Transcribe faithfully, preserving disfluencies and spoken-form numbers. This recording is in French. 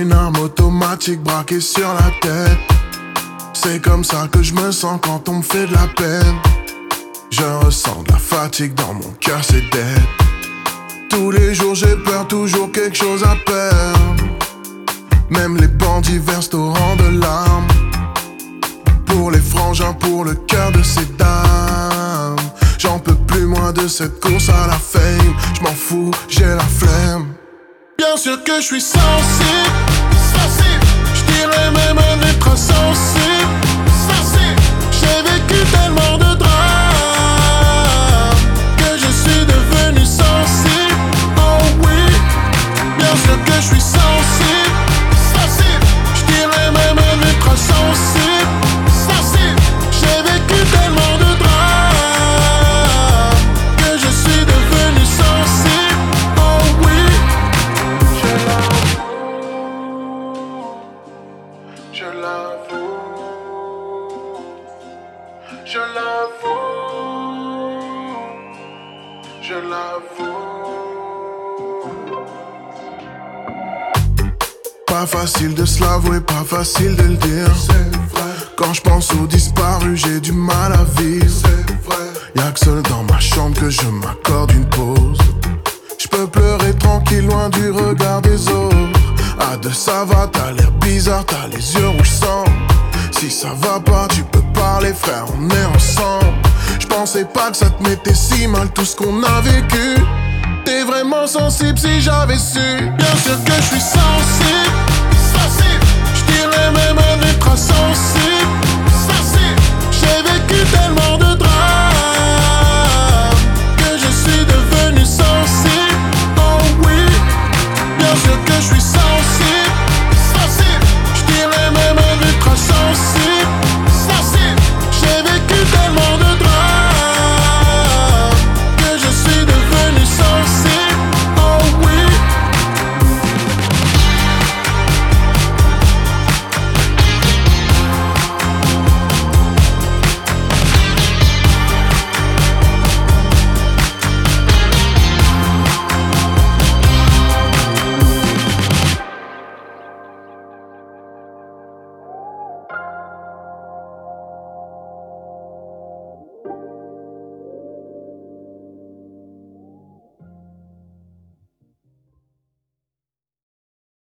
une arme automatique braquée sur la tête. C'est comme ça que je me sens quand on me fait de la peine. Je ressens de la fatigue dans mon cœur, c'est dead. Tous les jours j'ai peur, toujours quelque chose à perdre. Même les bandits versent au rang de larmes. Pour les frangins, pour le cœur de ces dames. J'en peux plus moins de cette course à la fame. Je m'en fous, j'ai la flemme. Bien sûr que je suis sensible, sensible. Je dirais même un être insensible, sensible. J'ai vécu tellement de drames que je suis devenu sensible. Oh oui, bien sûr que je suis sensible, sensible. Je dirais même un être insensible, sensible. J'ai vécu tellement de drames que je suis devenu sensible. Oh oui, je l'avoue, je l'avoue, je l'avoue. Pas facile de se l'avouer, pas facile de le dire. C'est vrai. Quand je pense aux disparus, j'ai du mal à vivre. C'est vrai. Y'a que seul dans ma chambre que je m'accorde une pause. Je peux pleurer tranquille loin du regard des autres. À deux ça va, t'as l'air bizarre, t'as les yeux rouges sang. Si ça va pas, tu peux parler frère, on est ensemble. J'pensais pas que ça te mettait si mal tout ce qu'on a vécu. T'es vraiment sensible si j'avais su. Bien sûr que je suis sensible, sensible. Je dirais même un être insensible.